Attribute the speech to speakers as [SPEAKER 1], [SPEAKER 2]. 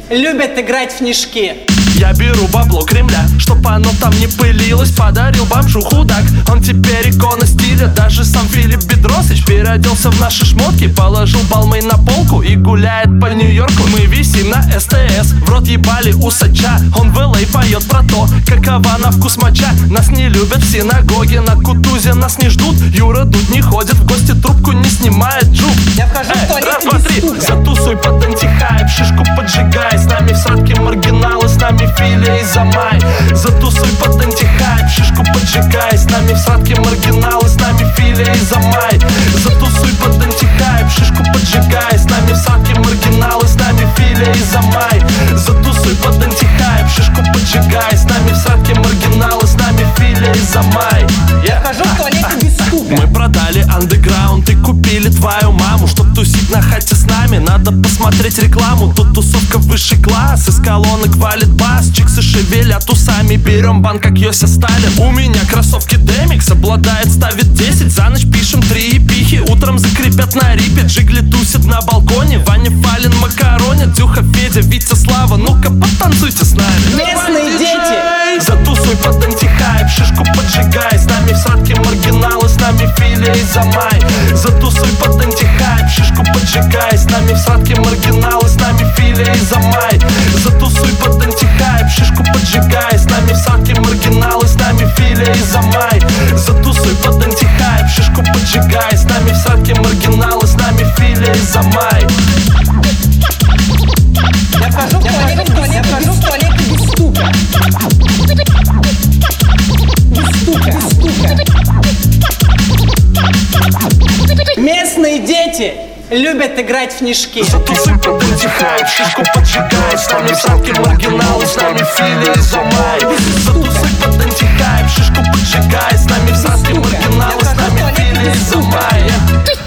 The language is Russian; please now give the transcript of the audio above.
[SPEAKER 1] любят играть в снежки.
[SPEAKER 2] Я беру бабло Кремля, чтоб оно там не пылилось. Подарил бомжу худак, он теперь икона стиля. Даже сам Филипп Бедросович переоделся в наши шмотки, положил Балмей на полку и гуляет по Нью-Йорку. Мы висим на СТС, в рот ебали усача. Он в LA поет про то, какова на вкус моча. Нас не любят в синагоге, на Кутузе нас не ждут. Юра Дудь не ходит в гости, трубку не снимает жук.
[SPEAKER 1] Я вхожу в туалет,
[SPEAKER 2] раз, два, три, затусуй под антихайп, шишку поджигай. С нами в садке маргиналы, с нами Филя и Замай. Затусуй под антихайп, шишку поджигай. С нами в садке маргиналы, с нами Филя и Замай. Затусуй под антихайп, шишку поджигай. С нами в садке маргиналы, с нами Филя и Замай. Затусуй под антихайп, шишку поджигай. С нами в садке маргиналы, с нами Филя и Замай.
[SPEAKER 1] Я вхожу в туалет без стука.
[SPEAKER 2] Мы продали андеграунд и купили твою маму. Чтоб тусить на хате с нами, надо посмотреть рекламу. Тут тусовка высший класс, из колонок валит бас. Чиксы шевелят усами, берем бан, как Йося Сталин. У меня кроссовки Демикс, обладает, ставит 10. За ночь пишем 3 эпихи, утром закрепят на рипе. Джигли тусит на балконе, Ваня Фалин макаронит. Дюха, Федя, Витя, Слава, ну-ка потанцуйте с нами.
[SPEAKER 1] Местные дети,
[SPEAKER 2] затусуй под антихайп, шишку поджигай. С нами в садке маргиналы, с нами Филя и Замай. Затусуй под антихайп, шишку поджигай. С нами в садке маргиналы, с нами Филя и Замай. Затусуй под антихайп, шишку поджигай. С нами в садке маргиналы, с нами Филя и Замай. Затусуй под антихайп, шишку поджигай. С нами в садке маргиналы, с нами Филя и Замай.
[SPEAKER 1] я вхожу в туалет без стука. Без стука. Местные дети любят играть в снежки.
[SPEAKER 2] Затусуй под антихайп, шишку поджигай. С нами в садке маргиналы, с нами Филя и Замай. Затусуй под антихайп, шишку поджигай. С нами в садке маргиналы, с нами Филя и Замай.